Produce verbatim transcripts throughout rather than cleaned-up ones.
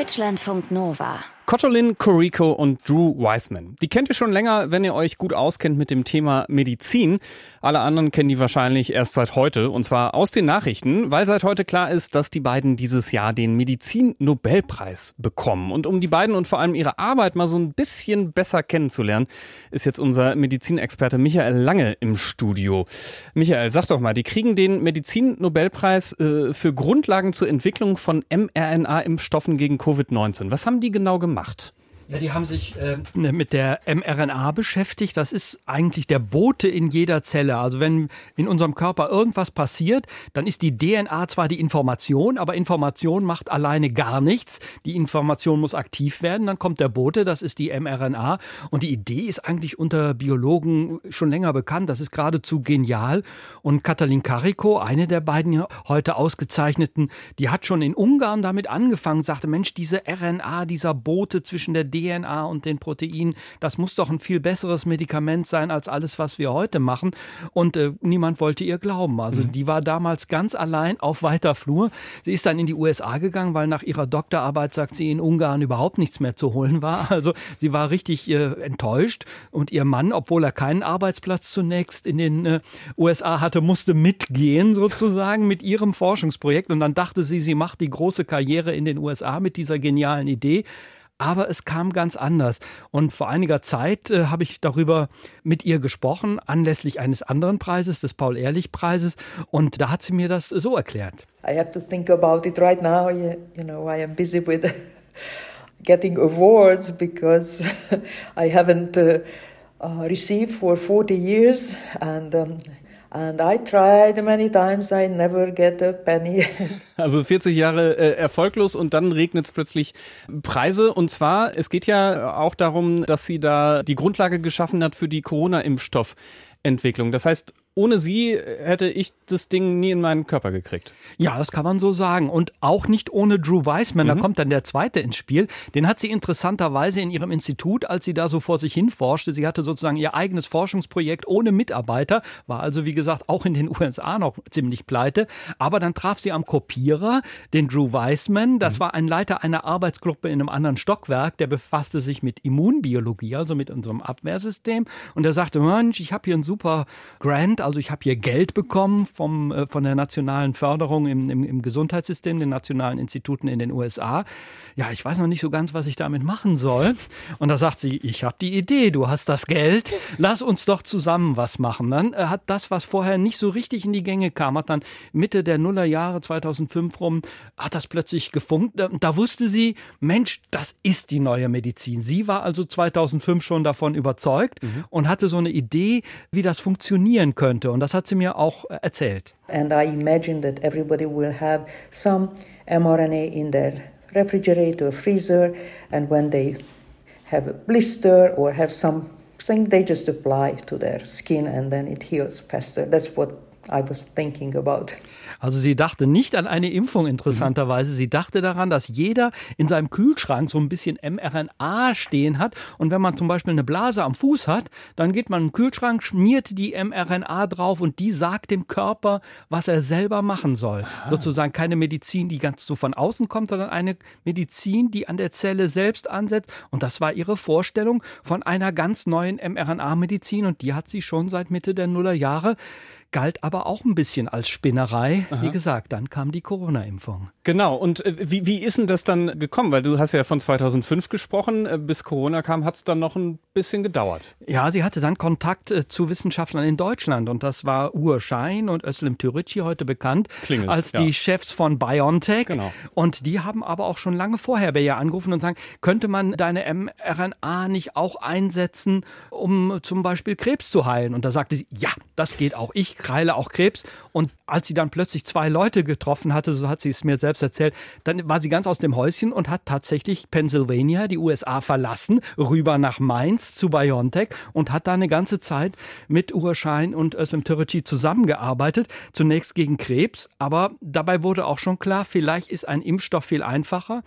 Deutschlandfunk Nova. Kottolin Corico und Drew Weissman. Die kennt ihr schon länger, wenn ihr euch gut auskennt mit dem Thema Medizin. Alle anderen kennen die wahrscheinlich erst seit heute, und zwar aus den Nachrichten, weil seit heute klar ist, dass die beiden dieses Jahr den Medizin-Nobelpreis bekommen. Und um die beiden und vor allem ihre Arbeit mal so ein bisschen besser kennenzulernen, ist jetzt unser Medizinexperte Michael Lange im Studio. Michael, sag doch mal, die kriegen den Medizin-Nobelpreis äh, für Grundlagen zur Entwicklung von mRNA-Impfstoffen gegen Covid neunzehn. Was haben die genau gemacht? Macht. Ja, die haben sich äh, mit der mRNA beschäftigt. Das ist eigentlich der Bote in jeder Zelle. Also wenn in unserem Körper irgendwas passiert, dann ist die D N A zwar die Information, aber Information macht alleine gar nichts. Die Information muss aktiv werden, dann kommt der Bote, das ist die mRNA. Und die Idee ist eigentlich unter Biologen schon länger bekannt. Das ist geradezu genial. Und Katalin Karikó, eine der beiden heute ausgezeichneten, die hat schon in Ungarn damit angefangen, sagte, Mensch, diese R N A, dieser Bote zwischen der D N A und den Proteinen, das muss doch ein viel besseres Medikament sein als alles, was wir heute machen. Und äh, niemand wollte ihr glauben. Also mhm. die war damals ganz allein auf weiter Flur. Sie ist dann in die U S A gegangen, weil nach ihrer Doktorarbeit, sagt sie, in Ungarn überhaupt nichts mehr zu holen war. Also sie war richtig äh, enttäuscht. Und ihr Mann, obwohl er keinen Arbeitsplatz zunächst in den äh, U S A hatte, musste mitgehen sozusagen mit ihrem Forschungsprojekt. Und dann dachte sie, sie macht die große Karriere in den U S A mit dieser genialen Idee. Aber es kam ganz anders. Und vor einiger Zeit äh, habe ich darüber mit ihr gesprochen, anlässlich eines anderen Preises, des Paul-Ehrlich-Preises. Und da hat sie mir das so erklärt. I have to think about it right now. You, you know, I am busy with getting awards because I haven't uh, uh, received for forty years. And um, And I tried many times, I never get a penny. Also vierzig Jahre äh, erfolglos und dann regnet es plötzlich Preise. Und zwar, es geht ja auch darum, dass sie da die Grundlage geschaffen hat für die Corona-Impfstoffentwicklung. Das heißt, ohne sie hätte ich das Ding nie in meinen Körper gekriegt. Ja, das kann man so sagen. Und auch nicht ohne Drew Weissman. Mhm. Da kommt dann der zweite ins Spiel. Den hat sie interessanterweise in ihrem Institut, als sie da so vor sich hin forschte. Sie hatte sozusagen ihr eigenes Forschungsprojekt ohne Mitarbeiter. War also, wie gesagt, auch in den U S A noch ziemlich pleite. Aber dann traf sie am Kopierer, den Drew Weissman. Das mhm. war ein Leiter einer Arbeitsgruppe in einem anderen Stockwerk. Der befasste sich mit Immunbiologie, also mit unserem Abwehrsystem. Und er sagte, Mensch, ich habe hier einen super Grant. Also ich habe hier Geld bekommen vom, äh, von der nationalen Förderung im, im, im Gesundheitssystem, den nationalen Instituten in den U S A. Ja, ich weiß noch nicht so ganz, was ich damit machen soll. Und da sagt sie, ich habe die Idee, du hast das Geld, lass uns doch zusammen was machen. Dann äh, hat das, was vorher nicht so richtig in die Gänge kam, hat dann Mitte der Nullerjahre, zweitausendfünf rum, hat das plötzlich gefunkt. Und da wusste sie, Mensch, das ist die neue Medizin. Sie war also zweitausendfünf schon davon überzeugt mhm. und hatte so eine Idee, wie das funktionieren könnte. Und das hat sie mir auch erzählt. And I imagine that everybody will have some mRNA in their refrigerator, freezer, and when they have a blister or have something, they just apply to their skin and then it heals faster. That's what I was thinking about. Also sie dachte nicht an eine Impfung, interessanterweise. Sie dachte daran, dass jeder in seinem Kühlschrank so ein bisschen mRNA stehen hat. Und wenn man zum Beispiel eine Blase am Fuß hat, dann geht man in den Kühlschrank, schmiert die mRNA drauf und die sagt dem Körper, was er selber machen soll. Aha. Sozusagen keine Medizin, die ganz so von außen kommt, sondern eine Medizin, die an der Zelle selbst ansetzt. Und das war ihre Vorstellung von einer ganz neuen mRNA-Medizin. Und die hat sie schon seit Mitte der Nullerjahre. Galt aber auch ein bisschen als Spinnerei. Aha. Wie gesagt, dann kam die Corona-Impfung. Genau. Und äh, wie, wie ist denn das dann gekommen? Weil du hast ja von zweitausendfünf gesprochen. Äh, bis Corona kam, hat es dann noch ein bisschen gedauert. Ja, sie hatte dann Kontakt äh, zu Wissenschaftlern in Deutschland. Und das war Uğur Şahin und Özlem Türeci, heute bekannt Klingels, als ja. die Chefs von BioNTech. Genau. Und die haben aber auch schon lange vorher bei ihr angerufen und sagen, könnte man deine mRNA nicht auch einsetzen, um zum Beispiel Krebs zu heilen? Und da sagte sie, ja, das geht auch. Ich heile auch Krebs. Und als sie dann plötzlich zwei Leute getroffen hatte, so hat sie es mir selbst erzählt, dann war sie ganz aus dem Häuschen und hat tatsächlich Pennsylvania, die U S A, verlassen, rüber nach Mainz zu BioNTech und hat da eine ganze Zeit mit Uğur Şahin und Özlem Türeci zusammengearbeitet, zunächst gegen Krebs, aber dabei wurde auch schon klar, vielleicht ist ein Impfstoff viel einfacher.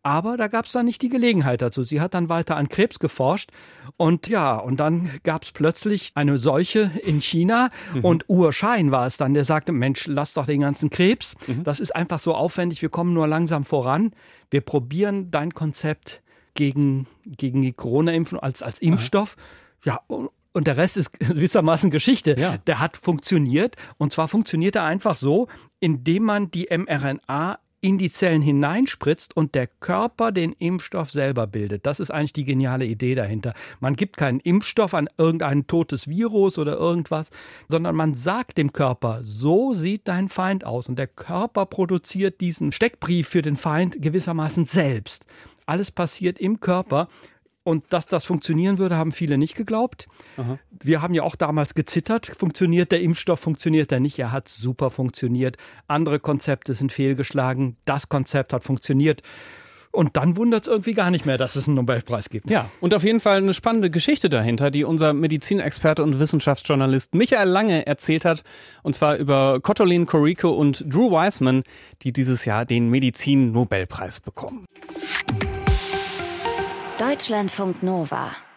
Aber da gab es dann nicht die Gelegenheit dazu. Sie hat dann weiter an Krebs geforscht und ja, und dann gab es plötzlich eine Seuche in China mhm. und Uwe Schein war es dann, der sagte, Mensch, lass doch den ganzen Krebs. Mhm. Das ist einfach so aufwendig, wir kommen nur langsam voran. Wir probieren dein Konzept gegen, gegen die Corona-Impfung als, als Impfstoff. Aha. Ja, und der Rest ist gewissermaßen Geschichte. Ja. Der hat funktioniert und zwar funktioniert er einfach so, indem man die mRNA in die Zellen hineinspritzt und der Körper den Impfstoff selber bildet. Das ist eigentlich die geniale Idee dahinter. Man gibt keinen Impfstoff an irgendein totes Virus oder irgendwas, sondern man sagt dem Körper, so sieht dein Feind aus. Und der Körper produziert diesen Steckbrief für den Feind gewissermaßen selbst. Alles passiert im Körper. Und dass das funktionieren würde, haben viele nicht geglaubt. Aha. Wir haben ja auch damals gezittert. Funktioniert der Impfstoff, funktioniert er nicht? Er hat super funktioniert. Andere Konzepte sind fehlgeschlagen. Das Konzept hat funktioniert. Und dann wundert es irgendwie gar nicht mehr, dass es einen Nobelpreis gibt. Ja, und auf jeden Fall eine spannende Geschichte dahinter, die unser Medizinexperte und Wissenschaftsjournalist Michael Lange erzählt hat. Und zwar über Kottolin Corico und Drew Weissman, die dieses Jahr den Medizin-Nobelpreis bekommen. Deutschlandfunk Nova